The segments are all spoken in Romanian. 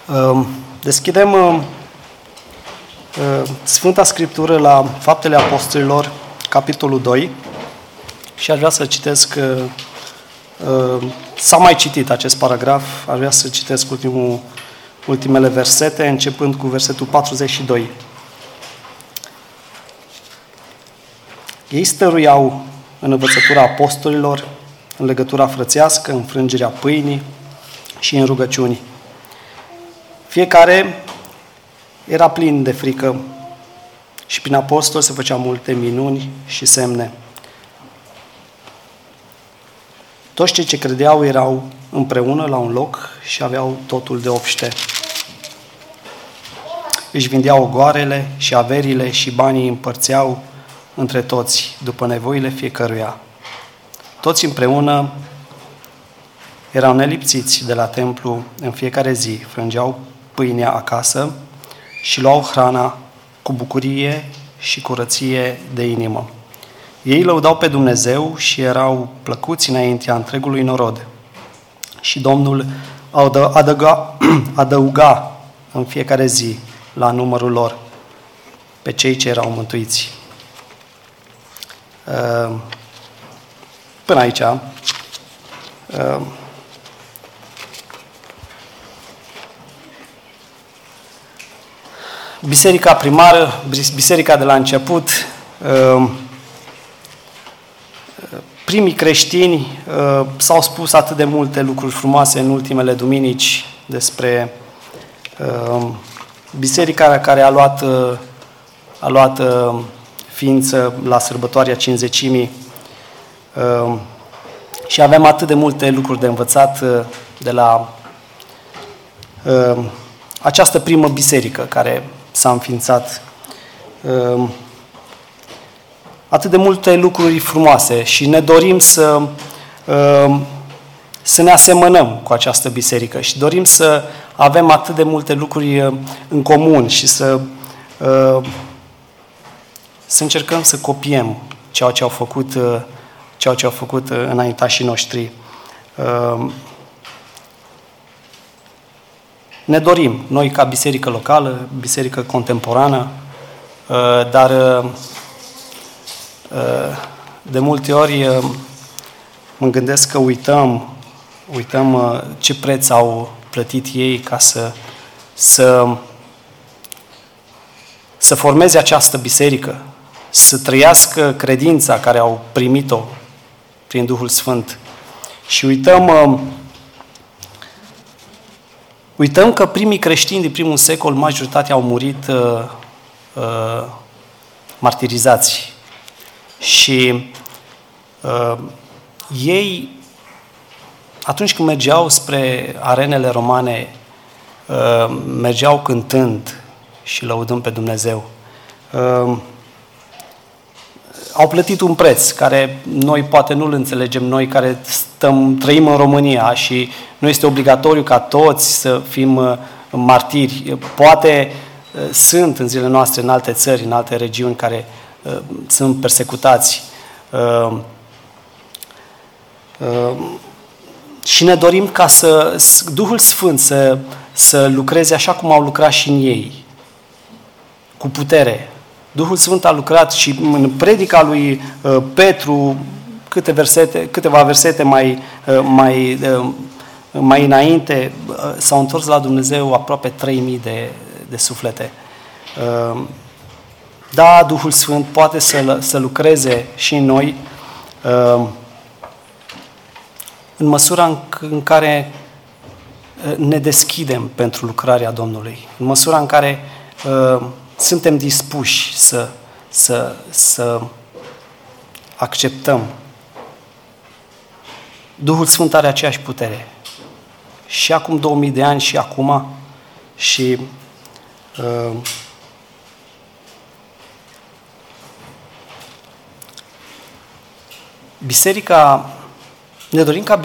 Deschidem Sfânta Scriptură la Faptele Apostolilor, capitolul 2, și aș vrea să citesc, s-a mai citit acest paragraf, aș vrea să citesc ultimele versete, începând cu versetul 42. Ei stăruiau în învățătura apostolilor, în legătura frățească, în frângerea pâinii și în rugăciuni. Fiecare era plin de frică și prin apostol se făceau multe minuni și semne. Toți cei ce credeau erau împreună la un loc și aveau totul de obște. Își vindeau ogoarele și averile și banii împărțeau între toți, după nevoile fiecăruia. Toți împreună erau nelipsiți de la templu în fiecare zi, frângeau pâinea acasă și luau hrana cu bucurie și curăție de inimă. Ei lăudau pe Dumnezeu și erau plăcuți înaintea întregului norod. Și Domnul adăuga în fiecare zi la numărul lor pe cei ce erau mântuiți. Până aici, biserica primară, biserica de la început, primii creștini, s-au spus atât de multe lucruri frumoase în ultimele duminici despre biserica care a luat ființă la sărbătoarea Cincizecimii, și avem atât de multe lucruri de învățat de la această primă biserică care s-a înființat. Atât de multe lucruri frumoase și ne dorim să ne asemănăm cu această biserică și dorim să avem atât de multe lucruri în comun și să încercăm să copiem ceea ce au făcut înaintașii noștri. Ne dorim, noi ca biserică locală, biserică contemporană, dar de multe ori mă gândesc că uităm ce preț au plătit ei ca să formeze această biserică, să trăiască credința care au primit-o prin Duhul Sfânt. Și uităm că primii creștini din primul secol, majoritatea au murit martirizați. Și ei, atunci când mergeau spre arenele romane, mergeau cântând și lăudând pe Dumnezeu. Au plătit un preț care noi poate nu-l înțelegem, noi care trăim în România și nu este obligatoriu ca toți să fim martiri. Poate sunt în zilele noastre în alte țări, în alte regiuni care sunt persecutați. Și ne dorim ca Duhul Sfânt să lucreze așa cum au lucrat și în ei, cu putere. Duhul Sfânt a lucrat și în predica lui Petru, câteva versete mai înainte, s-au întors la Dumnezeu aproape 3000 de suflete. Da, Duhul Sfânt poate să lucreze și în noi în măsura în care ne deschidem pentru lucrarea Domnului, în măsura în care suntem dispuși să acceptăm. Duhul Sfânt are aceeași putere. Și acum 2000 de ani și acum. Și biserica, ne dorim ca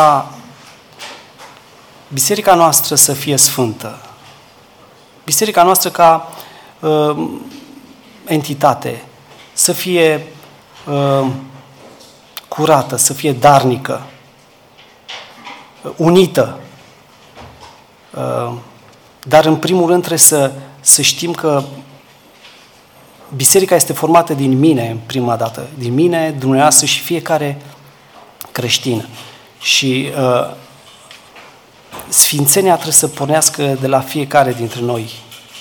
biserica noastră să fie sfântă. Biserica noastră ca entitate să fie curată, să fie darnică, unită. Dar în primul rând trebuie să știm că biserica este formată din mine, în prima dată. Din mine, dumneavoastră și fiecare creștin. Și sfințenia trebuie să pornească de la fiecare dintre noi.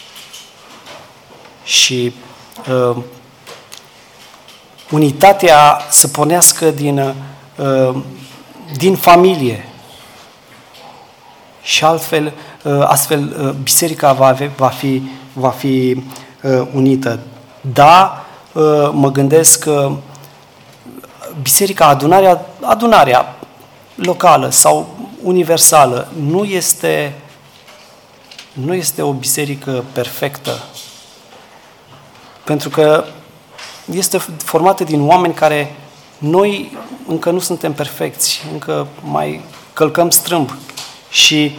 Și unitatea să pornească din familie. Și astfel biserica va fi unită. Da, mă gândesc că biserica, adunarea locală sau universală nu este o biserică perfectă. Pentru că este formată din oameni care noi încă nu suntem perfecți, încă mai călcăm strâmb. Și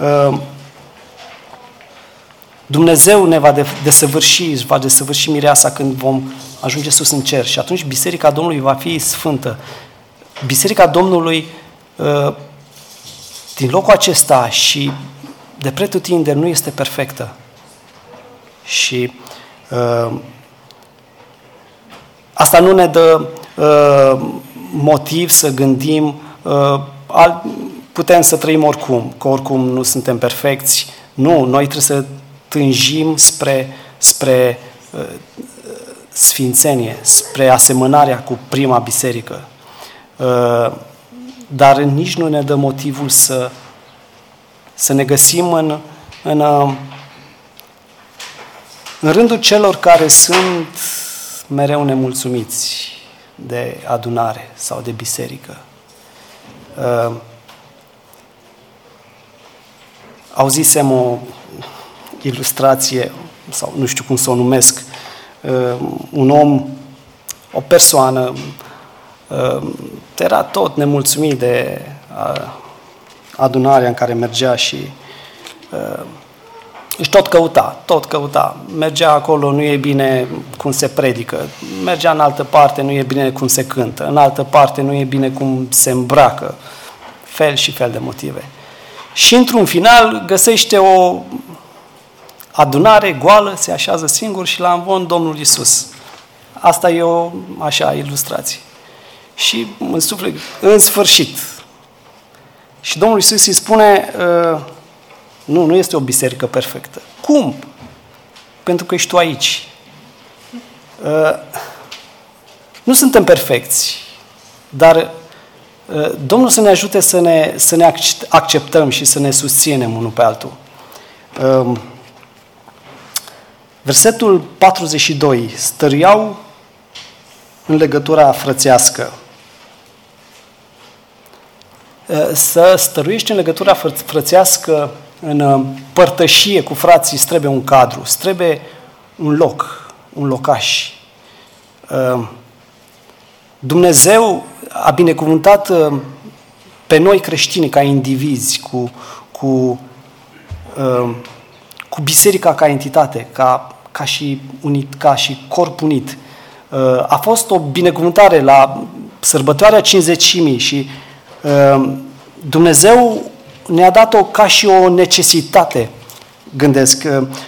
Dumnezeu ne va desăvârși, va desăvârși mireasa când vom ajunge sus în cer. Și atunci Biserica Domnului va fi sfântă. Biserica Domnului din locul acesta și de pretutindeni nu este perfectă. Și asta nu ne dă motiv să gândim putem să trăim oricum, că oricum nu suntem perfecți. Nu, noi trebuie să tânjim spre sfințenie, spre asemănarea cu prima biserică. Dar nici nu ne dă motivul să ne găsim în rândul celor care sunt mereu nemulțumiți de adunare sau de biserică. Auzisem o ilustrație, sau nu știu cum să o numesc, un om, o persoană, era tot nemulțumit de adunarea în care mergea și își tot căuta. Mergea acolo, nu e bine cum se predică. Mergea în altă parte, nu e bine cum se cântă. În altă parte, nu e bine cum se îmbracă. Fel și fel de motive. Și într-un final găsește o adunare goală, se așează singur și la amvon Domnul Iisus. Asta e o așa ilustrație. Și în suflet, în sfârșit. Și Domnul Iisus îi spune, nu este o biserică perfectă. Cum? Pentru că ești tu aici. Nu suntem perfecți, dar Domnul să ne ajute să ne acceptăm și să ne susținem unul pe altul. Versetul 42. Stăruiau în legătura frățească. Să stăruiești în legătura frățească, în părtășie cu frații, îți trebuie un cadru, îți trebuie un loc, un locaș. Dumnezeu a binecuvântat pe noi creștini ca indivizi, cu biserica ca entitate, ca și corp unit. A fost o binecuvântare la sărbătoarea Cincizecimii și Dumnezeu ne-a dat-o ca și o necesitate, gândesc.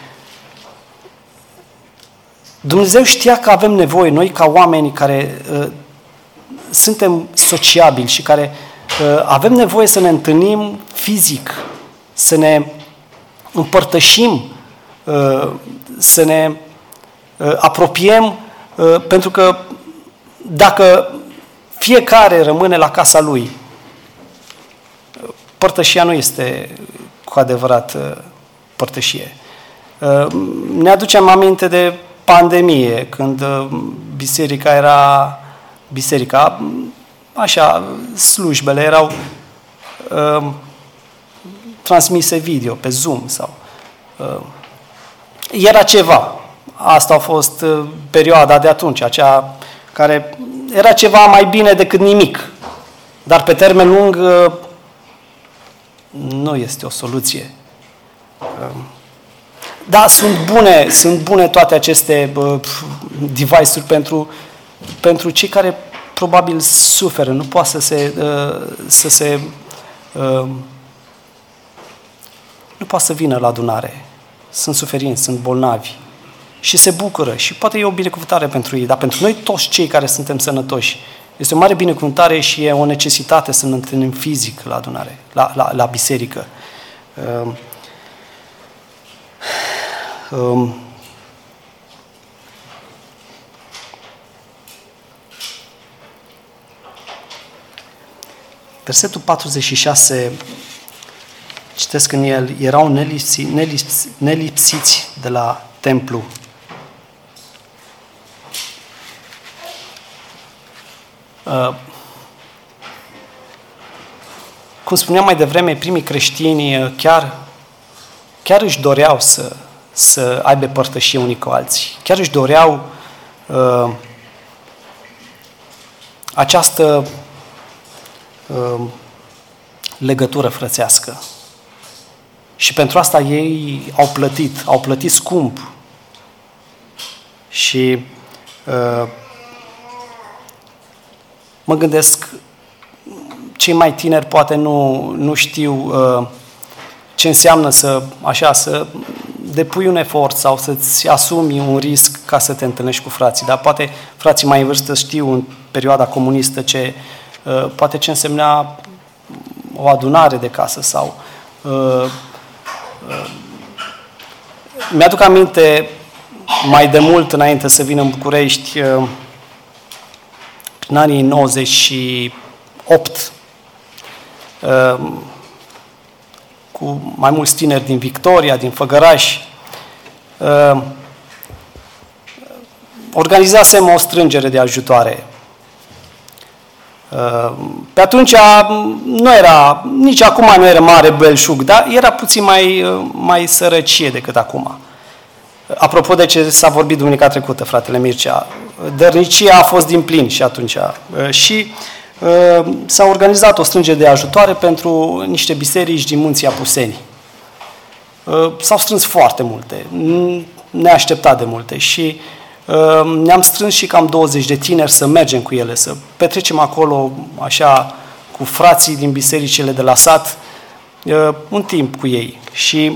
Dumnezeu știa că avem nevoie, noi ca oameni care suntem sociabili și care avem nevoie să ne întâlnim fizic, să ne împărtășim, să ne apropiem, pentru că dacă fiecare rămâne la casa lui, părtășia nu este cu adevărat părtășie. Ne aducem aminte de pandemie, când biserica era biserica, așa, slujbele erau transmise video pe Zoom sau era ceva. Asta a fost perioada de atunci, aceea care era ceva mai bine decât nimic. Dar pe termen lung nu este o soluție. Da, sunt bune toate aceste device-uri pentru cei care probabil suferă, nu poate nu poate să vină la adunare. Sunt suferinți, sunt bolnavi. Și se bucură. Și poate e o binecuvântare pentru ei. Dar pentru noi toți cei care suntem sănătoși, este o mare binecuvântare și e o necesitate să ne întâlnim fizic la adunare, la biserică. Versetul 46, citesc în el, erau nelipsiți de la templu. Cum spuneam mai devreme, primii creștini chiar își doreau să aibă părtășie unii cu alții. Chiar își doreau această legătură frățească. Și pentru asta ei au plătit scump. Și mă gândesc, cei mai tineri poate nu știu ce înseamnă să depui un efort sau să-ți asumi un risc ca să te întâlnești cu frații. Dar poate frații mai în vârstă știu în perioada comunistă poate ce însemna o adunare de casă sau mi-aduc aminte mai de mult înainte să vin în București, în anii 98, cu mai mulți tineri din Victoria, din Făgăraș, organizasem o strângere de ajutoare. Pe atunci nu era, nici acum nu era mare belșug, dar era puțin mai sărăcie decât acum. Apropo de ce s-a vorbit duminica trecută, fratele Mircea, dărnicia a fost din plin și atunci. Și s-a organizat o strângere de ajutoare pentru niște biserici din Munții Apuseni. S-au strâns foarte multe, neașteptat de multe și ne-am strâns și cam 20 de tineri să mergem cu ele, să petrecem acolo așa cu frații din bisericile de la sat un timp cu ei. Și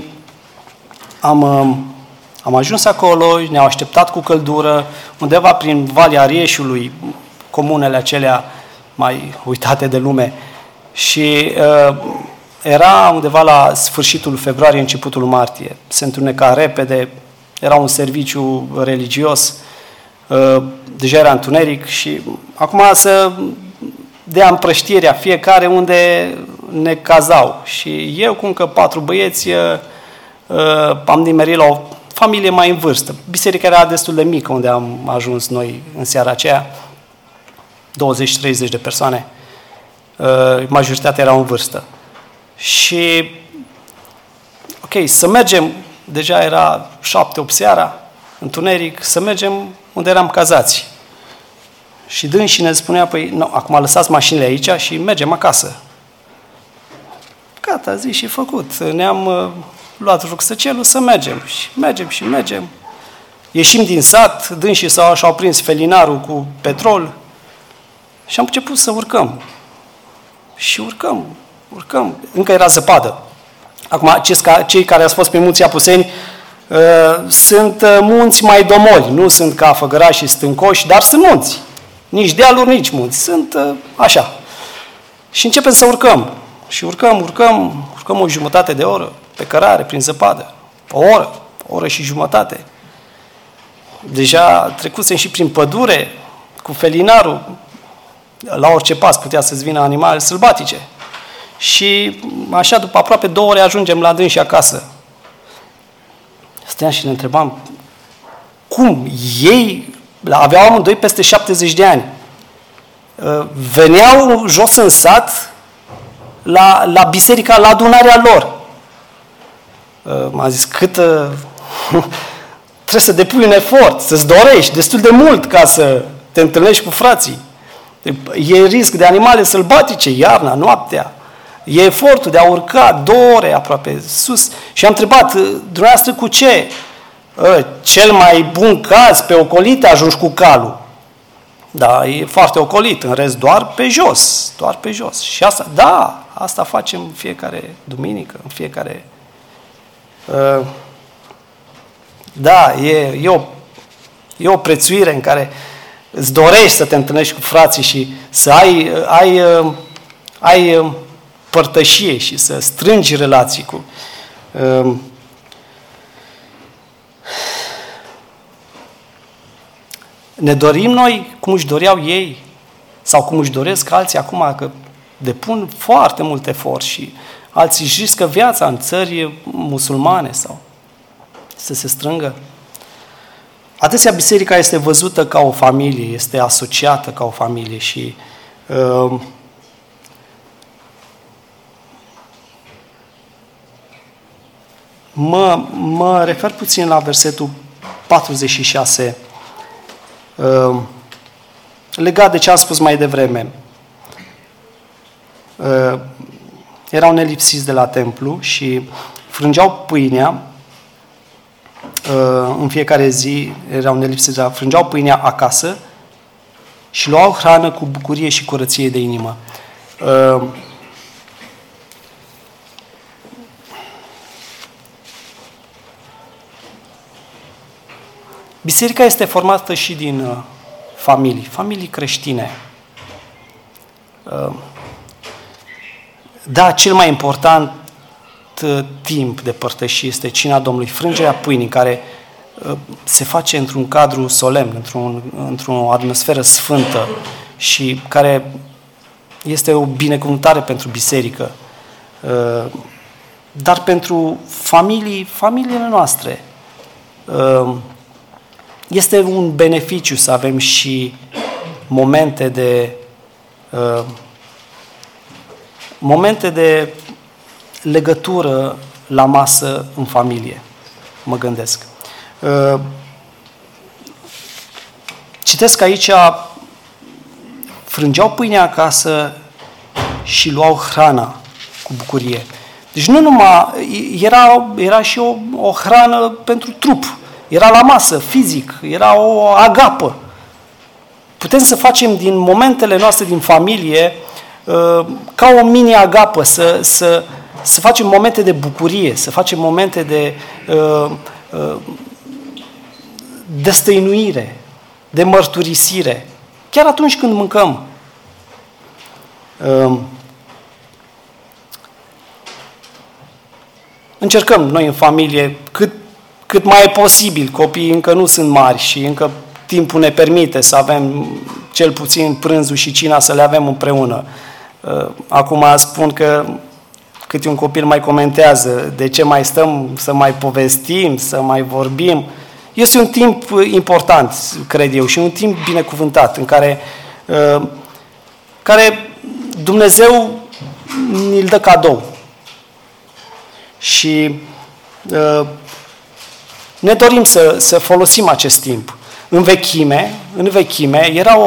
am ajuns acolo, ne-au așteptat cu căldură, undeva prin Valea Rieșului, comunele acelea mai uitate de lume. Și era undeva la sfârșitul februarie, începutul martie. Se întuneca repede, era un serviciu religios, deja era întuneric și acum să dea împrăștirea fiecare unde ne cazau. Și eu cu încă 4 băieți am nimerit la o familie mai în vârstă. Biserica era destul de mică unde am ajuns noi în seara aceea, 20-30 de persoane, majoritatea erau în vârstă. Și, ok, să mergem, deja era 7-8 seara, întuneric, să mergem unde eram cazați. Și dânsi ne spunea, păi, nu, acum lăsați mașinile aici și mergem acasă. Gata, zi și făcut. Ne-am luat rucsăcelul să mergem. Și mergem. Ieșim din sat, dânsii și-au prins felinarul cu petrol și am început să urcăm. Și urcăm. Încă era zăpadă. Acum, cei care au fost pe Munții Apuseni sunt munți mai domoli, nu sunt ca Făgăraș și Stâncoși, dar sunt munți. Nici dealuri, nici munți. Sunt așa. Și începem să urcăm. Și urcăm o jumătate de oră pe cărare, prin zăpadă. O oră și jumătate. Deja trecusem și prin pădure cu felinarul. La orice pas putea să-ți vină animale sălbatice. Și așa, după aproape 2 ore, ajungem la dânsi acasă. Stăteam și ne întrebam, cum ei, aveau amândoi peste 70 de ani, veneau jos în sat la biserica, la adunarea lor. M-a zis, trebuie să depui un efort, să-ți dorești destul de mult ca să te întâlnești cu frații. E risc de animale sălbatice, iarna, noaptea. E efortul de a urca 2 ore aproape sus. Și am întrebat, dumneavoastră cu ce? Cel mai bun caz, pe ocolite ajungi cu calul. Da, e foarte ocolit, în rest doar pe jos. Și asta, da, asta facem fiecare duminică, în fiecare Da, e o prețuire în care îți dorești să te întâlnești cu frații și să ai părtășie și să strângi relații cu... Ne dorim noi cum își doreau ei sau cum își doresc alții acum, că depun foarte mult efort și alții își riscă viața în țări musulmane sau să se strângă. Adesea biserica este văzută ca o familie, este asociată ca o familie și mă refer puțin la versetul 46, legat de ce am spus mai devreme. Erau nelipsiți de la templu și frângeau pâinea în fiecare zi, frângeau pâinea acasă și luau hrană cu bucurie și curăție de inimă. Biserica este formată și din familii creștine. Da, cel mai important timp de părtășie este cina Domnului, frângerea pâinii, care se face într-un cadru solemn, într-o atmosferă sfântă și care este o binecuvântare pentru biserică, dar pentru familiile noastre. Este un beneficiu să avem și momente de legătură la masă în familie, mă gândesc. Citesc aici, frângeau pâinea acasă și luau hrana cu bucurie. Deci nu numai, era și o hrană pentru trup, era la masă, fizic, era o agapă. Putem să facem din momentele noastre din familie ca o mini-agapă, să facem momente de bucurie, să facem momente de destăinuire, de mărturisire, chiar atunci când mâncăm. Încercăm noi în familie, cât mai e posibil, copiii încă nu sunt mari și încă timpul ne permite să avem cel puțin prânzul și cina să le avem împreună. Acum spun că câte un copil mai comentează, de ce mai stăm să mai povestim, să mai vorbim. Este un timp important, cred eu, și un timp binecuvântat, în care Dumnezeu ni-l dă cadou. Și ne dorim să folosim acest timp. În vechime era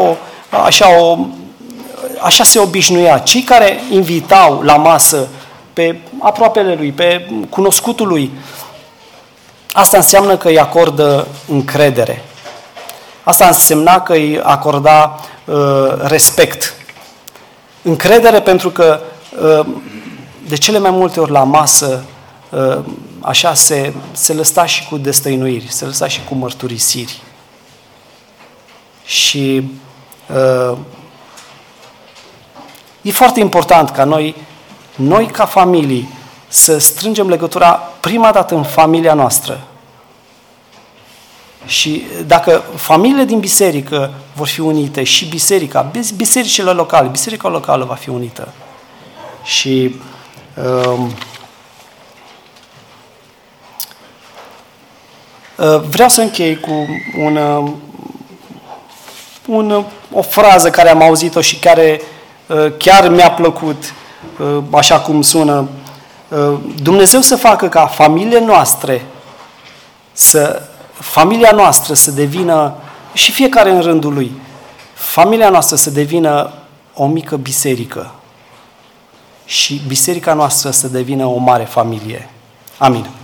așa se obișnuia. Cei care invitau la masă pe aproapele lui, pe cunoscutul lui, asta înseamnă că îi acordă încredere. Asta însemna că îi acorda respect. Încredere pentru că de cele mai multe ori la masă așa se lăsa și cu destăinuiri, se lăsa și cu mărturisiri. Și e foarte important ca noi ca familii să strângem legătura prima dată în familia noastră. Și dacă familiile din biserică vor fi unite și bisericile locale, biserica locală va fi unită. Și vreau să închei cu o frază care am auzit-o și care chiar mi-a plăcut, așa cum sună. Dumnezeu să facă ca familia noastră să devină, și fiecare în rândul lui, familia noastră să devină o mică biserică și biserica noastră să devină o mare familie. Amin.